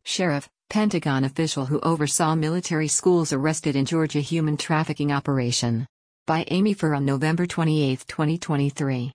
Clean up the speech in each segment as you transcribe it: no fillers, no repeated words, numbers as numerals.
Sheriff, Pentagon official who oversaw military schools arrested in Georgia human trafficking operation. By Amy Furr on November 28, 2023.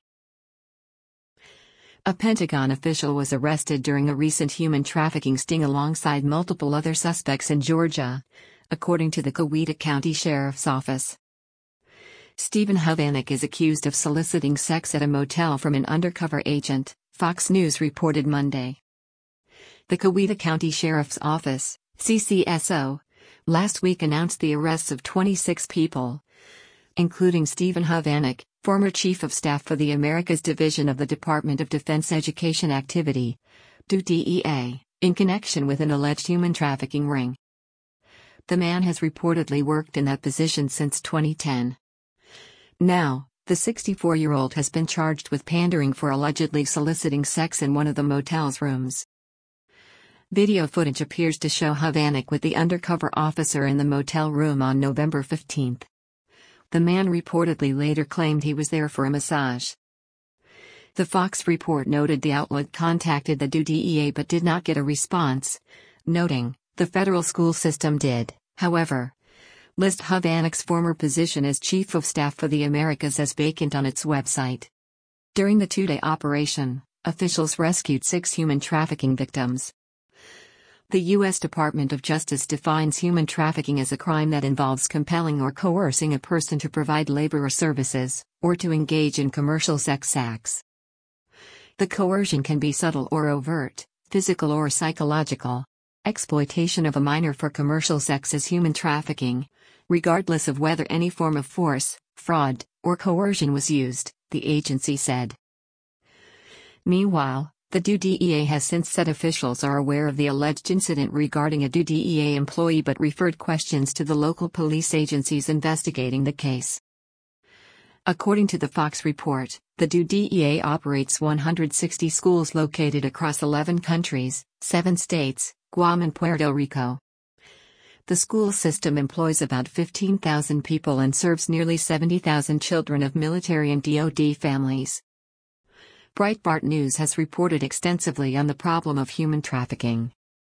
A Pentagon official was arrested during a recent human trafficking sting alongside multiple other suspects in Georgia, according to the Coweta County Sheriff's Office. Stephen Hovanec is accused of soliciting sex at a motel from an undercover agent, Fox News reported Monday. The Coweta County Sheriff's Office, CCSO, last week announced the arrests of 26 people, including Stephen Hovanec, former Chief of Staff for the Americas Division of the Department of Defense Education Activity, DEA, in connection with an alleged human trafficking ring. The man has reportedly worked in that position since 2010. Now, the 64-year-old has been charged with pandering for allegedly soliciting sex in one of the motel's rooms. Video footage appears to show Hovanec with the undercover officer in the motel room on November 15. The man reportedly later claimed he was there for a massage. The Fox report noted the outlet contacted the DEA but did not get a response, noting, the federal school system did, however, list Hovanec's former position as Chief of Staff for the Americas as vacant on its website. During the two-day operation, officials rescued 6 human trafficking victims. The U.S. Department of Justice defines human trafficking as a crime that involves compelling or coercing a person to provide labor or services, or to engage in commercial sex acts. The coercion can be subtle or overt, physical or psychological. Exploitation of a minor for commercial sex is human trafficking, regardless of whether any form of force, fraud, or coercion was used, the agency said. Meanwhile, the DEA has since said officials are aware of the alleged incident regarding a DEA employee but referred questions to the local police agencies investigating the case. According to the Fox report, the DEA operates 160 schools located across 11 countries, 7 states, Guam and Puerto Rico. The school system employs about 15,000 people and serves nearly 70,000 children of military and DoD families. Breitbart News has reported extensively on the problem of human trafficking.